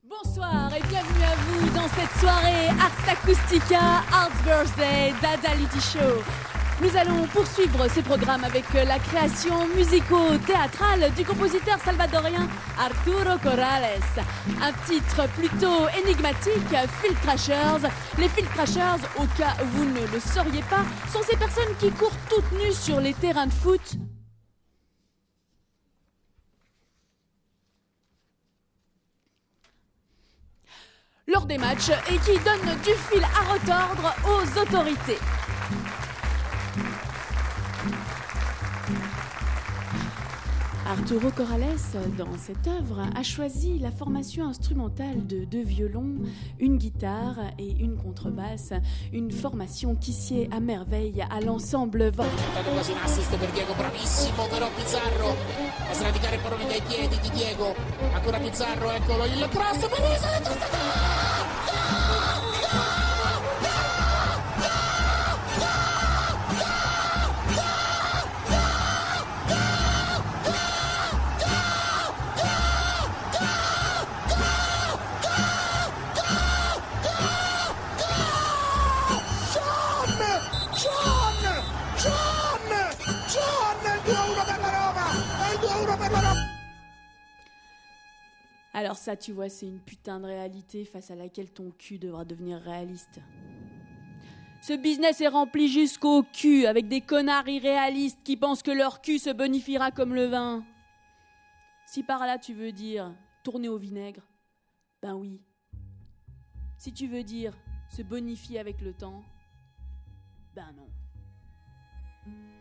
Bonsoir et bienvenue à vous dans cette soirée Ars Acoustica, Art Birthday, Dadality Show. Nous allons poursuivre ce programme avec la création musico-théâtrale du compositeur salvadorien Arturo Corrales. Un titre plutôt énigmatique, Field Crashers. Les Field Crashers, au cas où vous ne le sauriez pas, sont ces personnes qui courent toutes nues sur les terrains de foot. Lors des matchs et qui donnent du fil à retordre aux autorités. Arturo Corrales, dans cette œuvre, a choisi la formation instrumentale de 2 violons, une guitare et une contrebasse, une formation qui sied à merveille à l'ensemble Quasi un assist per Diego, bravissimo però Pizarro a sradicare il pallone dai piedi di Diego, ancora Pizarro, eccolo il cross per Isola, Alors ça, tu vois, c'est une putain de réalité face à laquelle ton cul devra devenir réaliste. Ce business est rempli jusqu'au cul avec des connards irréalistes qui pensent que leur cul se bonifiera comme le vin. Si par là tu veux dire tourner au vinaigre, ben oui. Si tu veux dire se bonifier avec le temps, ben non.